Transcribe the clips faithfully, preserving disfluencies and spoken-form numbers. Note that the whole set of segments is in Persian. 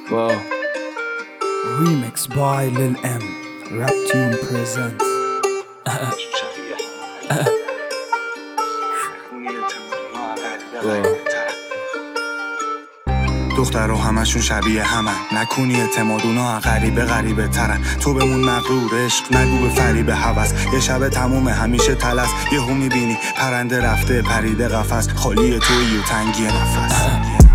Wow. Remix by Lil M. Rap Tune presents. دخترها همشون شبیه همن، نکنی اعتماد اونا غریبه غریبه ترن. تو بمون مغرور عشق، نگو به فریب هوس. یه شب تمومه همیشه تلس، یهو میبینی پرنده رفته پریده قفس. خالی تویی و تنگی نفس.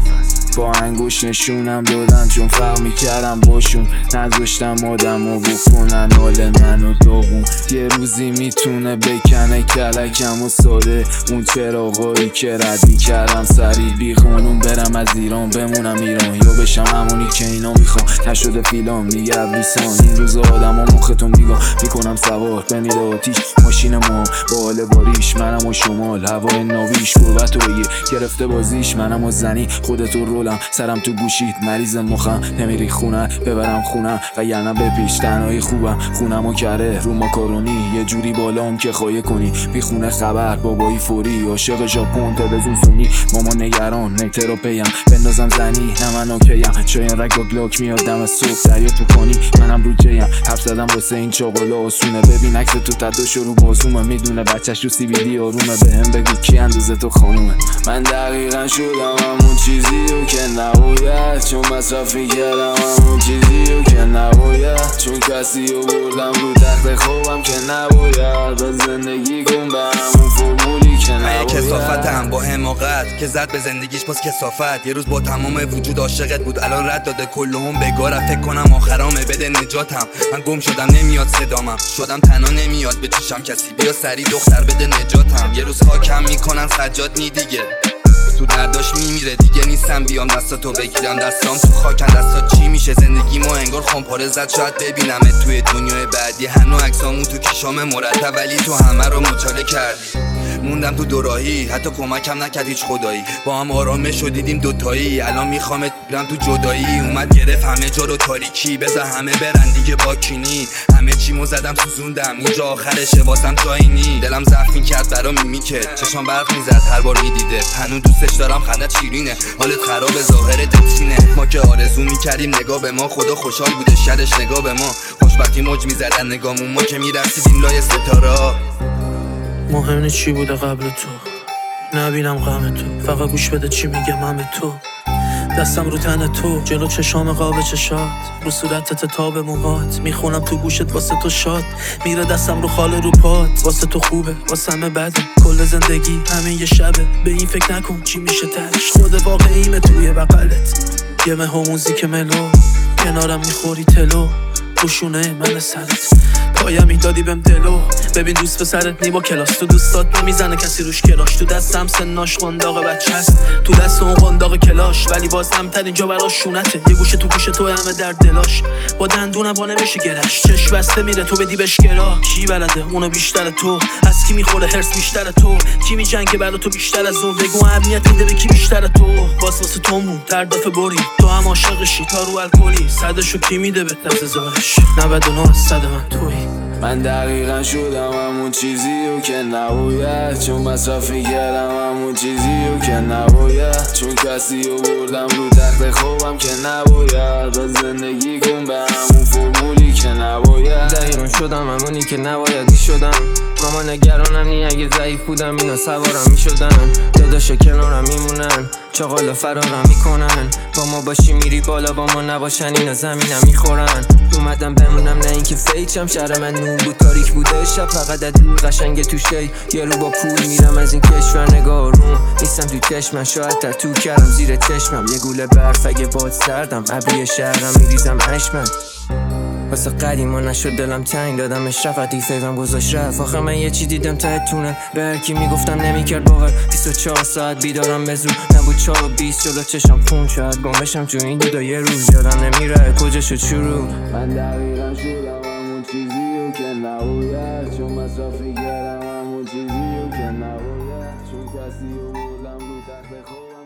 با انگوش نشونم دادن چون فرق میکردم باشون. نذاشتم آدمو بکنن حال منو داغون. یه روزی میتونه بکنه کلکم و ساده اون چراغایی که رد میکردم سریع. بی خانون برم از ایران بمونم ایران، یا بشم همونی که اینا میخوام. نشده فیلم میگه ابلیسان، این روز آدم ها مختون نگاه میکنم سوار به نیل آتیش ماشین ما با حال باریش. منم و شمال هوای ناویش قربت و بگیر گرفته بازیش. منم و زنی خودتو رولم سرم تو گوشید مریض مخم. نمیری خونه ببرم خونم و یعنی بپیش تنهایی خوبم. خونم و کره رو ماکارونی یه جوری بالام که خواهی کنی. بی خونه خبر بابایی فوری عاشق ژاپن تلویزیون سونی. ماما نگران نیترو پیم بندازم زنی نه من اوکیم. شاین رگ با گلاک میاد دم صبح دریا تو کنی منم رو جیم. حرف زدم واسه این چاقالا آسونه. ببین عکس تو تداشو رو بازومه میدونه بچه‌ش رو سی بی دی آرومه. بهم بگو کی اندازه تو خانومه. من دقیقا شدم همون چیزی رو که نباید، چون مصرفی کردم همون چیزی رو که نباید. چون کسی رو بردم رو تخت خوابم که نباید. و زندگی کن به همون فرمولی که نباید. کثافتم با حماقت که زد به زندگیش باز کثافت. یه روز با تمام وجود عاشقت بود الان رد داده کلهم بگاره. فکر کنم آخرامه بده نجاتم. من گم شدم نمیاد صدامم، شدم تنها نمیاد به چشم کسی. بیا سری دختر بده نجاتم. یه روز خاکم میکنن سجاد نی دیگه تو درداش میمیره دیگه. نیستم بیام دستاتو بگیرم دستام تو خاکن. دستات چی میشه زندگی ما انگار خمپاره زد. شاید ببینمت توی دنیای بعدی. هنو عکسامون تو کیشام مرتب ولی تو همه رو مچاله کردی. موندم تو دوراهی حتی کمکم نکرد هیچ خدایی. با هم آرامش رو دیدیم دوتایی. الان میخوامت برم تو جدایی. اومد گرفت همه جا رو تاریکی. بذار همه برن دیگه با کینی. همه چیمو زدم سوزوندم اینجا آخرشه واسم جایی نی. دلم ضعف میکرد برا میمیکت چشام برق میزد هر بار میدیده. هنوز دوستش دارم خندت شیرینه حالت خراب ظاهرت تینه. ما که آرزو میکردیم نگاه به ما خدا خوشحال بوده شرش نگاه به ما. خوشبختی موج میزدن نگامون ما که میرفتیدیم لای ستاره. مهم نیست چی بوده قبل تو، نبینم غم تو. فقط گوش بده چی میگم من به تو. دستم رو تن تو جلو چشام قاب چشات. رو صورتت تاب موهات میخونم تو گوشت واسه تو شاد. میره دستم رو خال رو پات. واسه تو خوبه واسه همه بده. کل زندگی همین یه شبه. به این فکر نکن چی میشه تش. خود واقعیمه توی بغلت. یه مه و موزیک ملو کنارم میخوری تلو. روشونه من سرت پایم این دادی بهم دلو. ببین دوست پسرت نی با کلاس. تو دوستات نمیزنه کسی روش کلاش. تو دستم سناش قنداق بچه هست. تو دست اون قنداق کلاش. ولی باز همتر اینجا براش شونته. یه گوشه تو گوشه تو همه در دلاش. با دندونم با نمیشه گرش. چش بسته میره تو بدی بهش گرا. کی بلده اونو بیشتر تو. از کی میخوره هرس بیشتر تو. کی میجنگه برا تو بیشتر از اون. بگو اهمیت میده به کی بیشتر تو. واس واسه تو مون ترداف بری. تو هم عاشقشی تا رو الکلی. صدشو کی میده به تزارش. نود و نه صد من تویی. من دقیقا شدم همون چیزی رو که نباید. چون مصرفی کردم همون چیزی رو که نباید. چون کسی رو بردم رو تخت خوابم که نباید. و زندگی کن به همون فرمولی که نباید. دقیقا شدم همونی که نبایدی شدم. ماما نگرانم نی اگه ضعیف بودم اینا سوارم میشدن. داداشا کنارم میمونن چاقالا فرارم میکنن. با ما باشی میری بالا با ما نباشن اینا زمینم میخورن. اومدم بمونم نه اینکه فیچم. شهر من نور بود تاریک بوده شب فقط از دور قشنگ توشه. یه رو با پول میرم از این کشور نگاه روم نیستم تو چشمم. شاید تتو کردم زیر چشمم. یه گوله برف اگه باد سردم ابری شهرم میریزم عشقم. واسه قدیما نشد دلم تنگ دادمش رفت. دیفیوم گذاشت رفت. آخه من یه چی دیدم ته تونل به هرکی میگفتم نمیکرد باور. بیست و چهار ساعت بیدارم به زور نبود چهار و بیست جلو چشم خون. شاید گم بشم تو این دودا یه روز. یادم نمیره کجا شد شروع. من دقیقا شدم همون چیزی رو که نباید. چون مصرفی کردم همون چیزی رو که نباید. چون کسی رو بردم رو تخت خوابم